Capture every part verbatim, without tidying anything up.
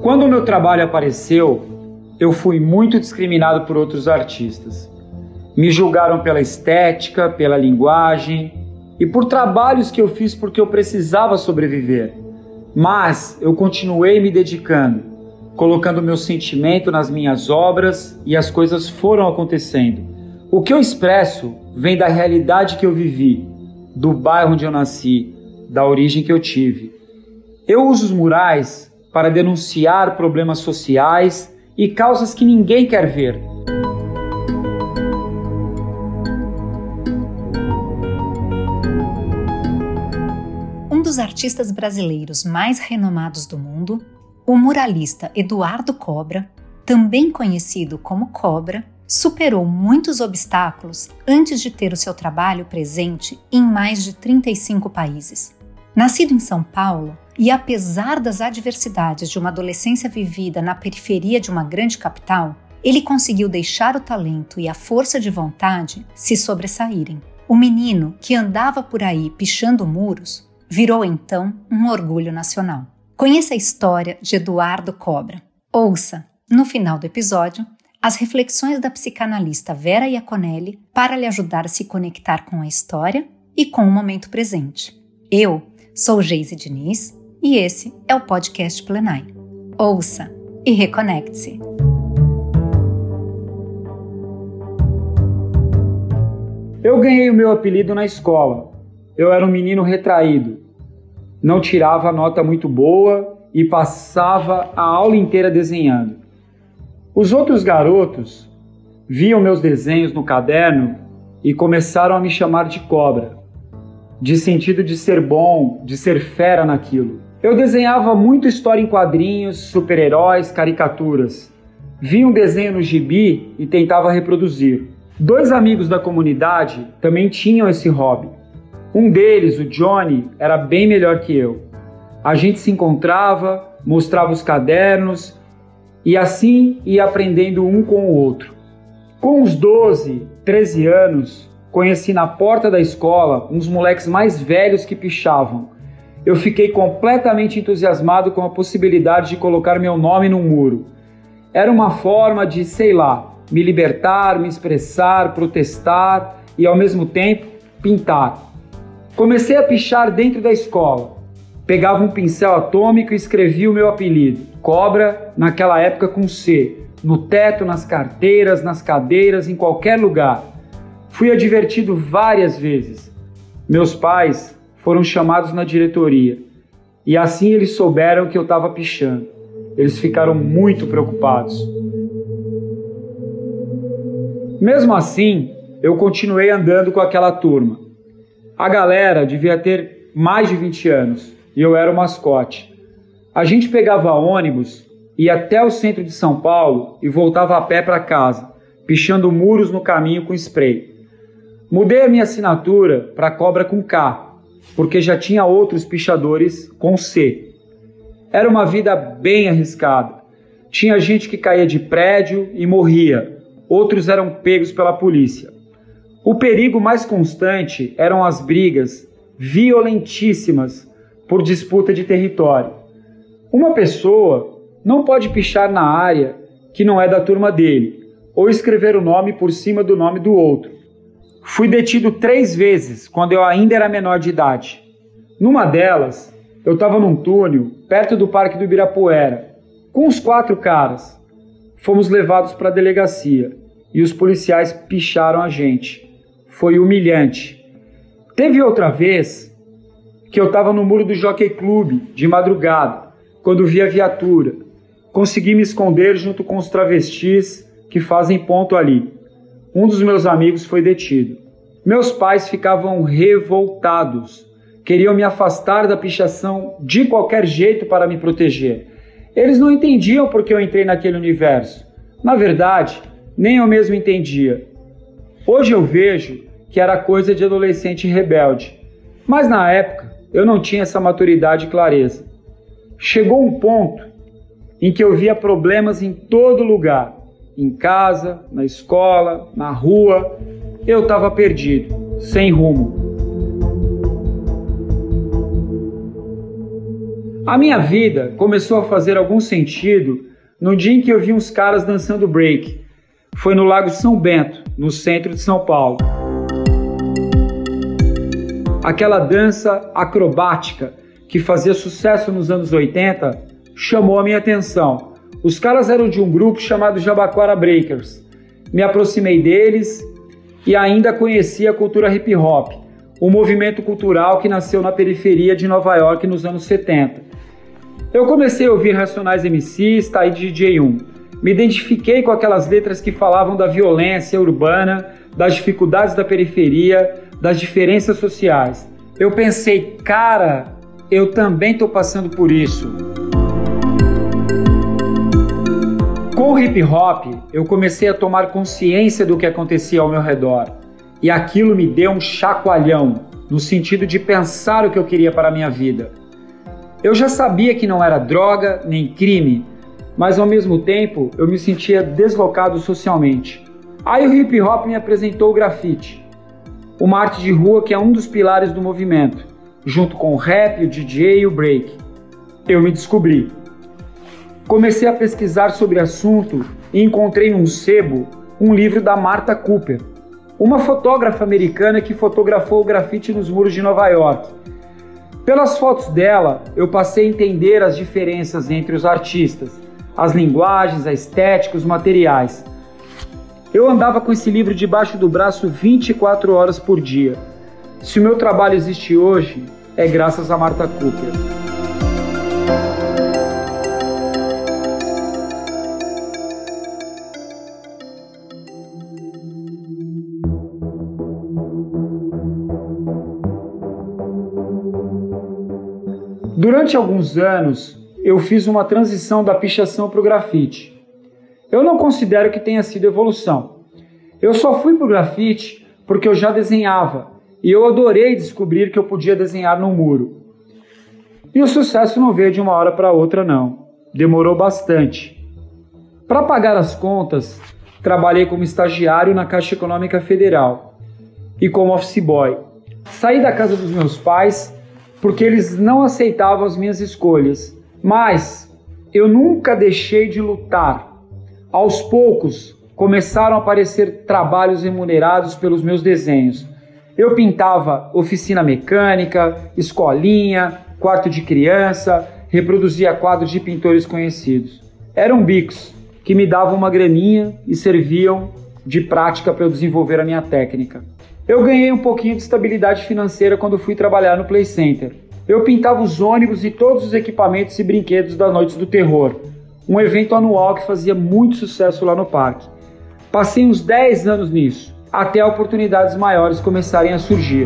Quando o meu trabalho apareceu, eu fui muito discriminado por outros artistas. Me julgaram pela estética, pela linguagem e por trabalhos que eu fiz porque eu precisava sobreviver. Mas eu continuei me dedicando, colocando meu sentimento nas minhas obras e as coisas foram acontecendo. O que eu expresso vem da realidade que eu vivi, do bairro onde eu nasci, da origem que eu tive. Eu uso os murais para denunciar problemas sociais e causas que ninguém quer ver. Um dos artistas brasileiros mais renomados do mundo, o muralista Eduardo Cobra, também conhecido como Cobra, superou muitos obstáculos antes de ter o seu trabalho presente em mais de trinta e cinco países. Nascido em São Paulo, e apesar das adversidades de uma adolescência vivida na periferia de uma grande capital, ele conseguiu deixar o talento e a força de vontade se sobressaírem. O menino que andava por aí pichando muros virou então um orgulho nacional. Conheça a história de Eduardo Cobra. Ouça, no final do episódio, as reflexões da psicanalista Vera Iaconelli para lhe ajudar a se conectar com a história e com o momento presente. Eu sou Geise Diniz e esse é o podcast Plenai. Ouça e reconecte-se. Eu ganhei o meu apelido na escola. Eu era um menino retraído. Não tirava nota muito boa e passava a aula inteira desenhando. Os outros garotos viam meus desenhos no caderno e começaram a me chamar de Cobra, de sentido de ser bom, de ser fera naquilo. Eu desenhava muito história em quadrinhos, super-heróis, caricaturas. Via um desenho no gibi e tentava reproduzir. Dois amigos da comunidade também tinham esse hobby. Um deles, o Johnny, era bem melhor que eu. A gente se encontrava, mostrava os cadernos e assim ia aprendendo um com o outro. Com uns doze, treze anos, conheci na porta da escola uns moleques mais velhos que pichavam. Eu fiquei completamente entusiasmado com a possibilidade de colocar meu nome num muro. Era uma forma de, sei lá, me libertar, me expressar, protestar e, ao mesmo tempo, pintar. Comecei a pichar dentro da escola. Pegava um pincel atômico e escrevia o meu apelido, Cobra, naquela época com C, no teto, nas carteiras, nas cadeiras, em qualquer lugar. Fui advertido várias vezes. Meus pais foram chamados na diretoria e assim eles souberam que eu estava pichando. Eles ficaram muito preocupados. Mesmo assim, eu continuei andando com aquela turma. A galera devia ter mais de vinte anos e eu era o mascote. A gente pegava ônibus, ia até o centro de São Paulo e voltava a pé para casa, pichando muros no caminho com spray. Mudei a minha assinatura para Cobra com K, porque já tinha outros pichadores com C. Era uma vida bem arriscada. Tinha gente que caía de prédio e morria, outros eram pegos pela polícia. O perigo mais constante eram as brigas violentíssimas por disputa de território. Uma pessoa não pode pichar na área que não é da turma dele, ou escrever o nome por cima do nome do outro. Fui detido três vezes quando eu ainda era menor de idade. Numa delas, eu estava num túnel perto do Parque do Ibirapuera, com uns quatro caras. Fomos levados para a delegacia e os policiais picharam a gente. Foi humilhante. Teve outra vez que eu estava no muro do Jockey Club, de madrugada, quando vi a viatura. Consegui me esconder junto com os travestis que fazem ponto ali. Um dos meus amigos foi detido. Meus pais ficavam revoltados. Queriam me afastar da pichação de qualquer jeito para me proteger. Eles não entendiam porque eu entrei naquele universo. Na verdade, nem eu mesmo entendia. Hoje eu vejo que era coisa de adolescente rebelde. Mas na época, eu não tinha essa maturidade e clareza. Chegou um ponto em que eu via problemas em todo lugar. Em casa, na escola, na rua. Eu estava perdido, sem rumo. A minha vida começou a fazer algum sentido no dia em que eu vi uns caras dançando break. Foi no Lago de São Bento, no centro de São Paulo. Aquela dança acrobática que fazia sucesso nos anos oitenta chamou a minha atenção. Os caras eram de um grupo chamado Jabaquara Breakers. Me aproximei deles e ainda conheci a cultura hip hop, um movimento cultural que nasceu na periferia de Nova York nos anos setenta. Eu comecei a ouvir Racionais M Cs, Taíde D J um. Me identifiquei com aquelas letras que falavam da violência urbana, das dificuldades da periferia, das diferenças sociais. Eu pensei, cara, eu também estou passando por isso. Com o hip hop, eu comecei a tomar consciência do que acontecia ao meu redor. E aquilo me deu um chacoalhão, no sentido de pensar o que eu queria para a minha vida. Eu já sabia que não era droga nem crime, mas ao mesmo tempo eu me sentia deslocado socialmente. Aí o hip hop me apresentou o grafite, uma arte de rua que é um dos pilares do movimento, junto com o rap, o D J e o break. Eu me descobri. Comecei a pesquisar sobre o assunto e encontrei num sebo um livro da Martha Cooper, uma fotógrafa americana que fotografou o grafite nos muros de Nova York. Pelas fotos dela, eu passei a entender as diferenças entre os artistas, as linguagens, a estética, os materiais. Eu andava com esse livro debaixo do braço vinte e quatro horas por dia. Se o meu trabalho existe hoje, é graças a Martha Cooper. Durante alguns anos, eu fiz uma transição da pichação para o grafite. Eu não considero que tenha sido evolução. Eu só fui para o grafite porque eu já desenhava e eu adorei descobrir que eu podia desenhar no muro. E o sucesso não veio de uma hora para outra, não. Demorou bastante. Para pagar as contas, trabalhei como estagiário na Caixa Econômica Federal e como office boy. Saí da casa dos meus pais porque eles não aceitavam as minhas escolhas. Mas eu nunca deixei de lutar. Aos poucos, começaram a aparecer trabalhos remunerados pelos meus desenhos. Eu pintava oficina mecânica, escolinha, quarto de criança, reproduzia quadros de pintores conhecidos. Eram bicos que me davam uma graninha e serviam de prática para eu desenvolver a minha técnica. Eu ganhei um pouquinho de estabilidade financeira quando fui trabalhar no Play Center. Eu pintava os ônibus e todos os equipamentos e brinquedos das Noites do Terror, um evento anual que fazia muito sucesso lá no parque. Passei uns dez anos nisso, até oportunidades maiores começarem a surgir.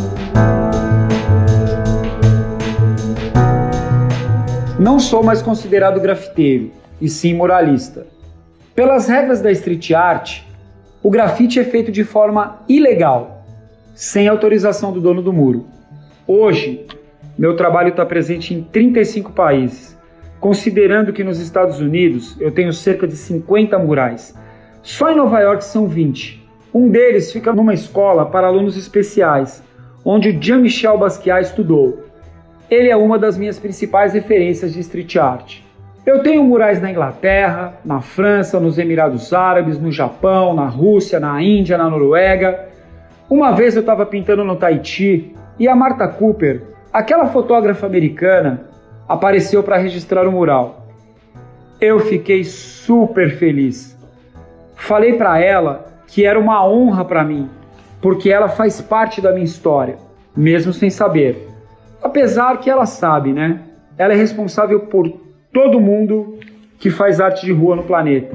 Não sou mais considerado grafiteiro, e sim muralista. Pelas regras da street art, o grafite é feito de forma ilegal, sem autorização do dono do muro. Hoje, meu trabalho está presente em trinta e cinco países, considerando que nos Estados Unidos eu tenho cerca de cinquenta murais. Só em Nova York são vinte. Um deles fica numa escola para alunos especiais, onde o Jean-Michel Basquiat estudou. Ele é uma das minhas principais referências de street art. Eu tenho murais na Inglaterra, na França, nos Emirados Árabes, no Japão, na Rússia, na Índia, na Noruega. Uma vez eu estava pintando no Tahiti e a Martha Cooper, aquela fotógrafa americana, apareceu para registrar o mural. Eu fiquei super feliz. Falei para ela que era uma honra para mim, porque ela faz parte da minha história, mesmo sem saber. Apesar que ela sabe, né? Ela é responsável por todo mundo que faz arte de rua no planeta.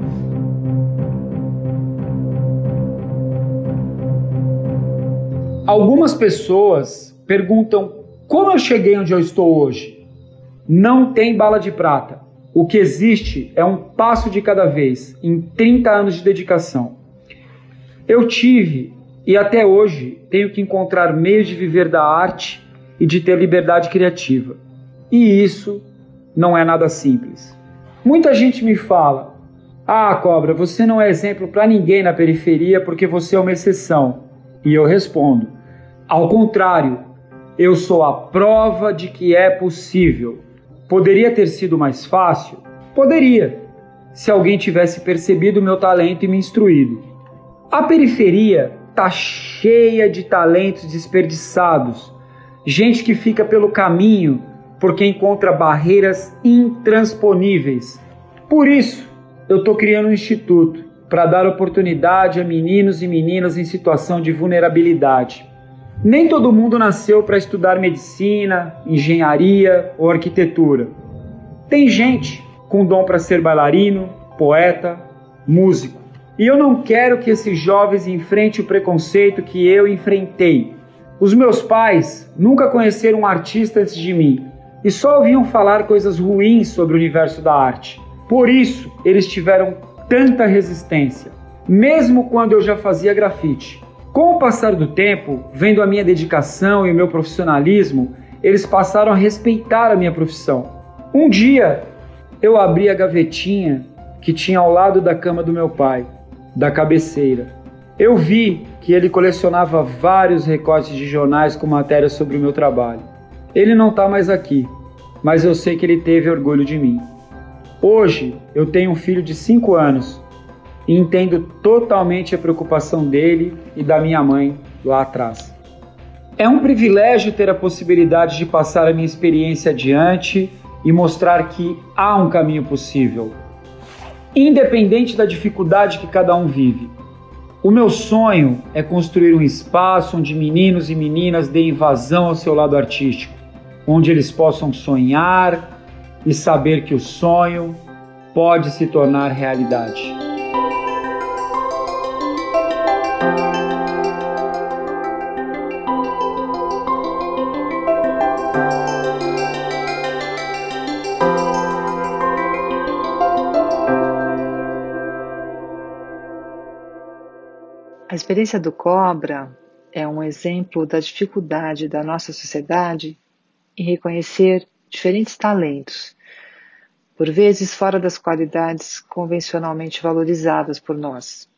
Algumas pessoas perguntam como eu cheguei onde eu estou hoje. Não tem bala de prata. O que existe é um passo de cada vez, em trinta anos de dedicação. Eu tive, e até hoje, tenho que encontrar meios de viver da arte e de ter liberdade criativa. E isso não é nada simples. Muita gente me fala: ah, Cobra, você não é exemplo para ninguém na periferia porque você é uma exceção. E eu respondo: ao contrário, eu sou a prova de que é possível. Poderia ter sido mais fácil? Poderia, se alguém tivesse percebido o meu talento e me instruído. A periferia está cheia de talentos desperdiçados, gente que fica pelo caminho porque encontra barreiras intransponíveis. Por isso, eu estou criando um instituto para dar oportunidade a meninos e meninas em situação de vulnerabilidade. Nem todo mundo nasceu para estudar medicina, engenharia ou arquitetura. Tem gente com dom para ser bailarino, poeta, músico. E eu não quero que esses jovens enfrentem o preconceito que eu enfrentei. Os meus pais nunca conheceram um artista antes de mim e só ouviam falar coisas ruins sobre o universo da arte. Por isso, eles tiveram tanta resistência, mesmo quando eu já fazia grafite. Com o passar do tempo, vendo a minha dedicação e o meu profissionalismo, eles passaram a respeitar a minha profissão. Um dia, eu abri a gavetinha que tinha ao lado da cama do meu pai, da cabeceira. Eu vi que ele colecionava vários recortes de jornais com matérias sobre o meu trabalho. Ele não está mais aqui, mas eu sei que ele teve orgulho de mim. Hoje, eu tenho um filho de cinco anos e entendo totalmente a preocupação dele e da minha mãe lá atrás. É um privilégio ter a possibilidade de passar a minha experiência adiante e mostrar que há um caminho possível, independente da dificuldade que cada um vive. O meu sonho é construir um espaço onde meninos e meninas deem vazão ao seu lado artístico, onde eles possam sonhar e saber que o sonho pode se tornar realidade. A experiência do Cobra é um exemplo da dificuldade da nossa sociedade em reconhecer diferentes talentos, por vezes fora das qualidades convencionalmente valorizadas por nós.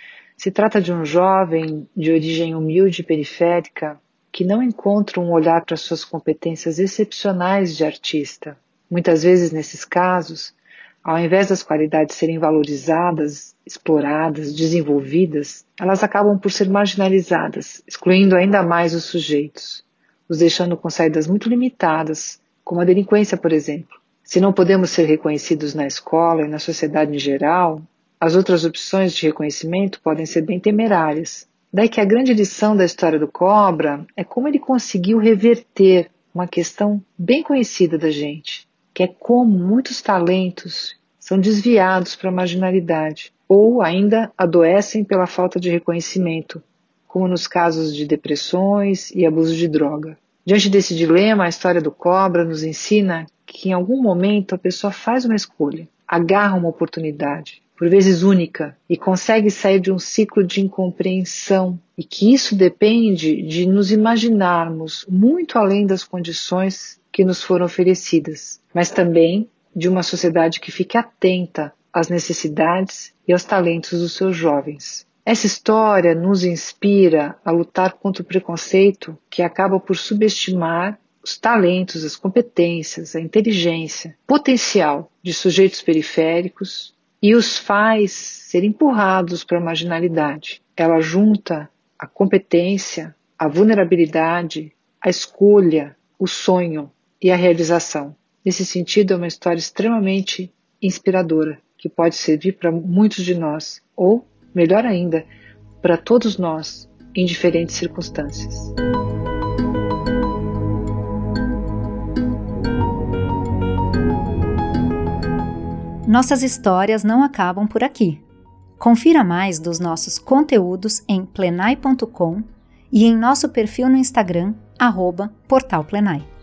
Se trata de um jovem de origem humilde e periférica que não encontra um olhar para suas competências excepcionais de artista. Muitas vezes, nesses casos, ao invés das qualidades serem valorizadas, exploradas, desenvolvidas, elas acabam por ser marginalizadas, excluindo ainda mais os sujeitos, os deixando com saídas muito limitadas, como a delinquência, por exemplo. Se não podemos ser reconhecidos na escola e na sociedade em geral, as outras opções de reconhecimento podem ser bem temerárias. Daí que a grande lição da história do Cobra é como ele conseguiu reverter uma questão bem conhecida da gente, que é como muitos talentos são desviados para a marginalidade ou ainda adoecem pela falta de reconhecimento, como nos casos de depressões e abuso de droga. Diante desse dilema, a história do Cobra nos ensina que em algum momento a pessoa faz uma escolha, agarra uma oportunidade, por vezes única, e consegue sair de um ciclo de incompreensão, e que isso depende de nos imaginarmos muito além das condições que nos foram oferecidas, mas também de uma sociedade que fique atenta às necessidades e aos talentos dos seus jovens. Essa história nos inspira a lutar contra o preconceito que acaba por subestimar os talentos, as competências, a inteligência, potencial de sujeitos periféricos e os faz ser empurrados para a marginalidade. Ela junta a competência, a vulnerabilidade, a escolha, o sonho e a realização. Nesse sentido, é uma história extremamente inspiradora, que pode servir para muitos de nós, ou, melhor ainda, para todos nós, em diferentes circunstâncias. Nossas histórias não acabam por aqui. Confira mais dos nossos conteúdos em plenai ponto com e em nosso perfil no Instagram, arroba Portal Plenai.